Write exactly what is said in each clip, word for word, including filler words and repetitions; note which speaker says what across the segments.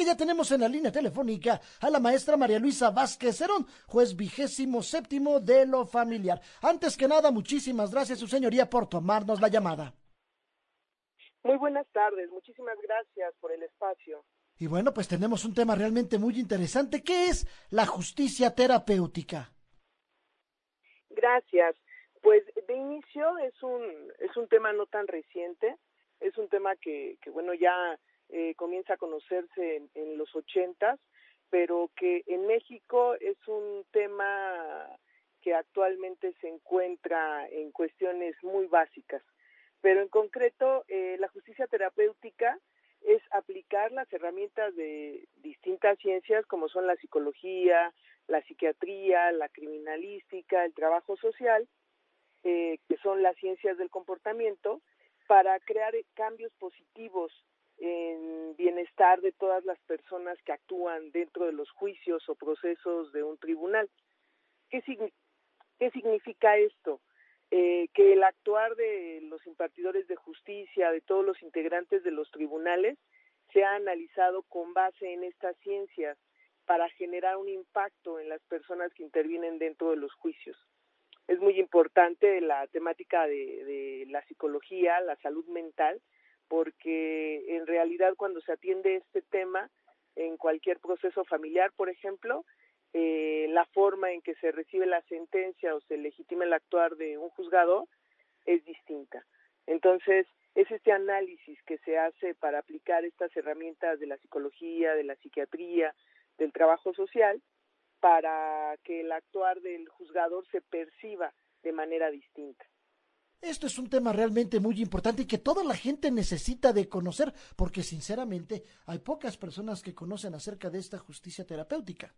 Speaker 1: ya tenemos en la línea telefónica a la maestra María Luisa Vázquez Herón, juez vigésimo séptimo de lo familiar. Antes que nada, muchísimas gracias, su señoría, por tomarnos la llamada.
Speaker 2: Muy buenas tardes, muchísimas gracias por el espacio.
Speaker 1: Y bueno, pues tenemos un tema realmente muy interesante. ¿Qué es la justicia terapéutica?
Speaker 2: Gracias. Pues de inicio es un es un tema no tan reciente, es un tema que, que bueno, ya eh, comienza a conocerse en, en los ochentas, pero que en México es un tema que actualmente se encuentra en cuestiones muy básicas. Pero en concreto, eh, la justicia terapéutica es aplicar las herramientas de distintas ciencias como son la psicología, la psiquiatría, la criminalística, el trabajo social, eh, que son las ciencias del comportamiento, para crear cambios positivos en bienestar de todas las personas que actúan dentro de los juicios o procesos de un tribunal. ¿Qué, qué significa esto? Eh, que el actuar de los impartidores de justicia, de todos los integrantes de los tribunales, sea analizado con base en estas ciencias para generar un impacto en las personas que intervienen dentro de los juicios. Es muy importante la temática de, de la psicología, la salud mental, porque en realidad cuando se atiende este tema en cualquier proceso familiar, por ejemplo, eh, la forma en que se recibe la sentencia o se legitima el actuar de un juzgador es distinta. Entonces, es este análisis que se hace para aplicar estas herramientas de la psicología, de la psiquiatría, del trabajo social, para que el actuar del juzgador se perciba de manera distinta.
Speaker 1: Esto es un tema realmente muy importante y que toda la gente necesita de conocer, porque sinceramente hay pocas personas que conocen acerca de esta justicia terapéutica.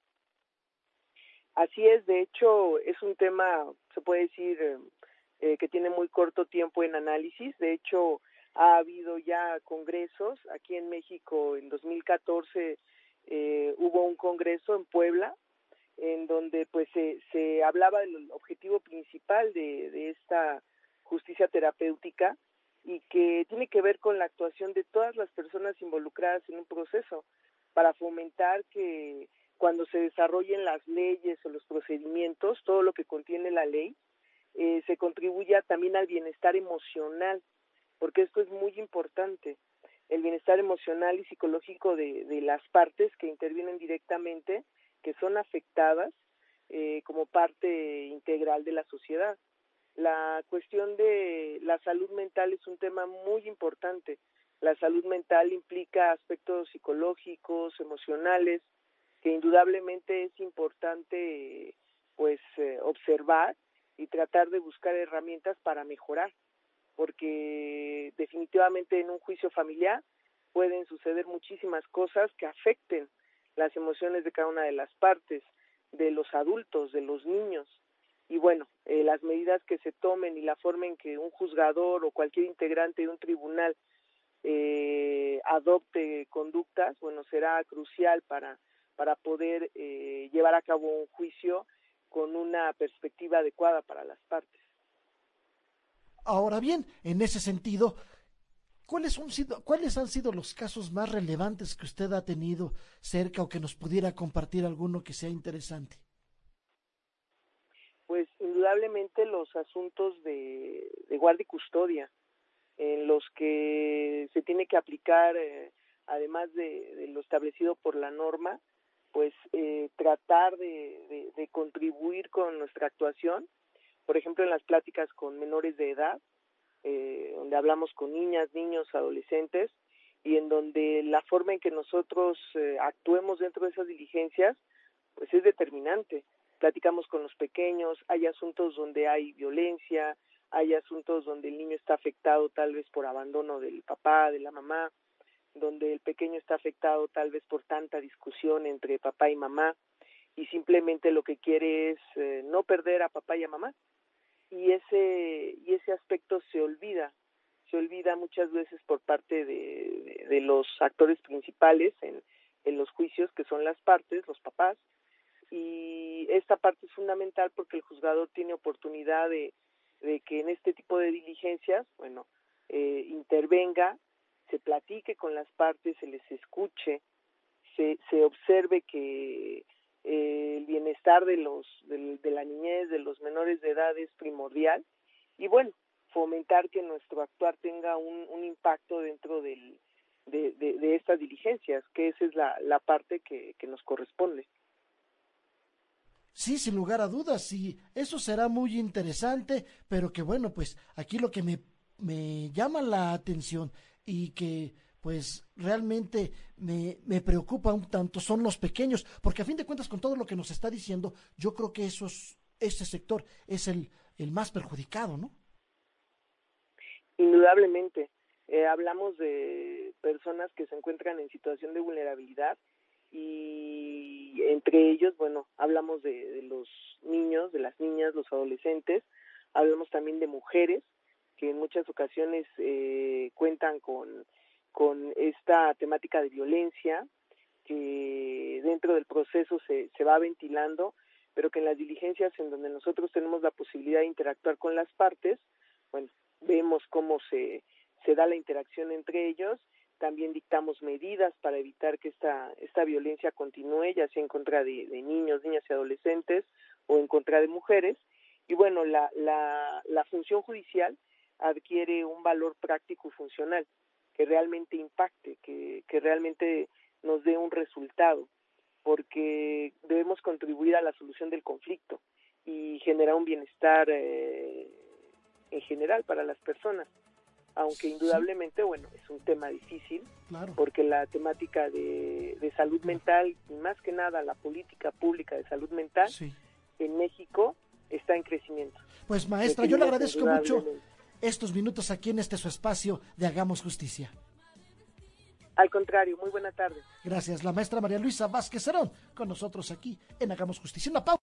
Speaker 2: Así es, de hecho, es un tema, se puede decir, eh, que tiene muy corto tiempo en análisis. De hecho, ha habido ya congresos. Aquí en México, en dos mil catorce, eh, hubo un congreso en Puebla, en donde pues se, se hablaba del objetivo principal de, de esta justicia terapéutica, y que tiene que ver con la actuación de todas las personas involucradas en un proceso para fomentar que cuando se desarrollen las leyes o los procedimientos, todo lo que contiene la ley, eh, se contribuya también al bienestar emocional, porque esto es muy importante, el bienestar emocional y psicológico de, de las partes que intervienen directamente, que son afectadas eh, como parte integral de la sociedad. La cuestión de la salud mental es un tema muy importante. La salud mental implica aspectos psicológicos, emocionales, que indudablemente es importante pues eh, observar y tratar de buscar herramientas para mejorar, porque definitivamente en un juicio familiar pueden suceder muchísimas cosas que afecten las emociones de cada una de las partes, de los adultos, de los niños. Y bueno, eh, las medidas que se tomen y la forma en que un juzgador o cualquier integrante de un tribunal eh, adopte conductas, bueno, será crucial para, para poder eh, llevar a cabo un juicio con una perspectiva adecuada para las partes.
Speaker 1: Ahora bien, en ese sentido, ¿cuáles han sido, cuáles han sido los casos más relevantes que usted ha tenido cerca o que nos pudiera compartir alguno que sea interesante?
Speaker 2: Pues indudablemente los asuntos de, de guardia y custodia, en los que se tiene que aplicar, eh, además de, de lo establecido por la norma, pues eh, tratar de, de, de contribuir con nuestra actuación, por ejemplo en las pláticas con menores de edad, eh, donde hablamos con niñas, niños, adolescentes, y en donde la forma en que nosotros eh, actuemos dentro de esas diligencias, pues es determinante. Platicamos con los pequeños, hay asuntos donde hay violencia, hay asuntos donde el niño está afectado tal vez por abandono del papá, de la mamá, donde el pequeño está afectado tal vez por tanta discusión entre papá y mamá, y simplemente lo que quiere es eh, no perder a papá y a mamá, y ese y ese aspecto se olvida, se olvida muchas veces por parte de, de, de los actores principales en, en los juicios, que son las partes, los papás, y esta parte es fundamental porque el juzgador tiene oportunidad de, de que en este tipo de diligencias, bueno, eh, intervenga, se platique con las partes, se les escuche, se, se observe que eh, el bienestar de los de, de la niñez, de los menores de edad es primordial, y bueno, fomentar que nuestro actuar tenga un, un impacto dentro del, de, de, de estas diligencias, que esa es la, la parte que, que nos corresponde.
Speaker 1: Sí, sin lugar a dudas, sí, eso será muy interesante, pero que bueno, pues aquí lo que me, me llama la atención y que pues realmente me, me preocupa un tanto son los pequeños, porque a fin de cuentas con todo lo que nos está diciendo, yo creo que esos, ese sector es el, el más perjudicado, ¿no?
Speaker 2: Indudablemente, eh, hablamos de personas que se encuentran en situación de vulnerabilidad, y entre ellos, bueno, hablamos de, de los niños, de las niñas, los adolescentes, hablamos también de mujeres que en muchas ocasiones eh, cuentan con, con esta temática de violencia, que dentro del proceso se, se va ventilando, pero que en las diligencias en donde nosotros tenemos la posibilidad de interactuar con las partes, bueno, vemos cómo se, se da la interacción entre ellos. También dictamos medidas para evitar que esta esta violencia continúe, ya sea en contra de, de niños, niñas y adolescentes, o en contra de mujeres. Y bueno, la, la, la función judicial adquiere un valor práctico y funcional, que realmente impacte, que, que realmente nos dé un resultado, porque debemos contribuir a la solución del conflicto y generar un bienestar eh, en general para las personas. Aunque indudablemente, bueno, es un tema difícil,
Speaker 1: claro,
Speaker 2: porque la temática de, de salud mental, y más que nada la política pública de salud mental, sí, en México está en crecimiento.
Speaker 1: Pues maestra, yo le agradezco mucho estos minutos aquí en este su espacio de Hagamos Justicia.
Speaker 2: Al contrario, muy buena tarde.
Speaker 1: Gracias, la maestra María Luisa Vázquez Cerón, con nosotros aquí en Hagamos Justicia. Una pausa.